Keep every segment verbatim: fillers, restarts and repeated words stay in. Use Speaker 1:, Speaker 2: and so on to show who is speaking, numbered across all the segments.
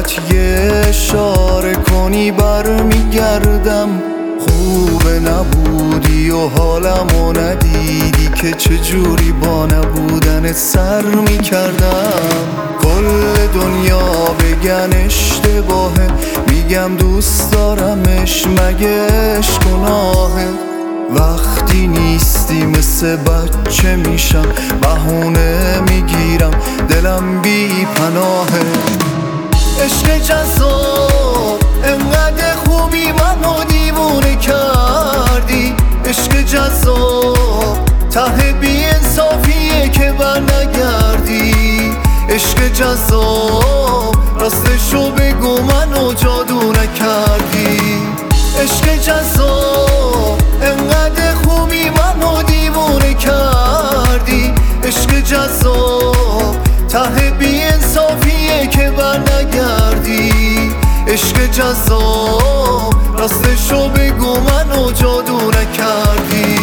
Speaker 1: فقط یه اشاره کنی برمیگردم. خوبه نبودی و حالمو ندیدی که چجوری با نبودنت سر میکردم. کل دنیا بگن اشتباهه، میگم دوست دارمش، مگه عشق گناهه؟ وقتی نیستی مثل بچه میشم، بهونه میگیرم، دلم بی پناهه. عشق جذاب انقدر خوبی منو دیوونه کردی. عشق جذاب ته بی انصافیه که بر نگردی. عشق جذاب راستشو بگو منو جادو نکردی. عشق جذاب انقدر خوبی منو دیوونه کردی. عشق جذاب ته بی انصافیه که بر نگردی. عشق جذاب راستشو بگو منو جادو نکردی.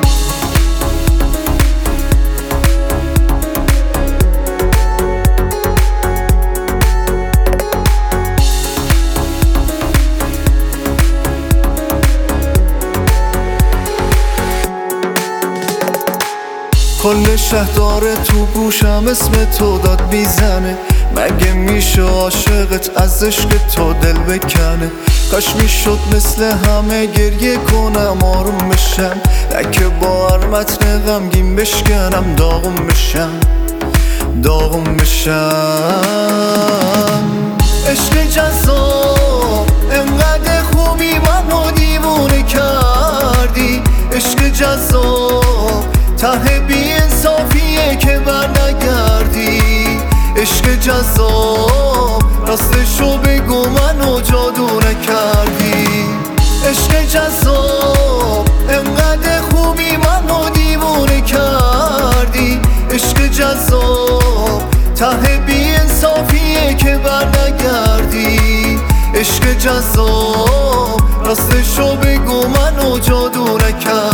Speaker 1: کل شهر داره تو گوشم اسم تو داد میزنه. مگه میشه عاشقت از عشق تو دل بکنه؟ کاش میشد مثل همه گریه کنم آروم بشم، لکه با هر متن غمگین بشکنم داغم بشم داغم بشم. عشق جذاب انقدر خوبی منو دیوونه کردی. عشق جذاب ته بی انصافیه که بر نگردی. عشق جذاب راستشو بگو منو جادو نکردی. عشق جذاب انقدر خوبی منو دیوونه کردی. عشق جذاب ته بی انصافیه که بر نگردی. عشق جذاب راستشو بگو منو جادو نکردی.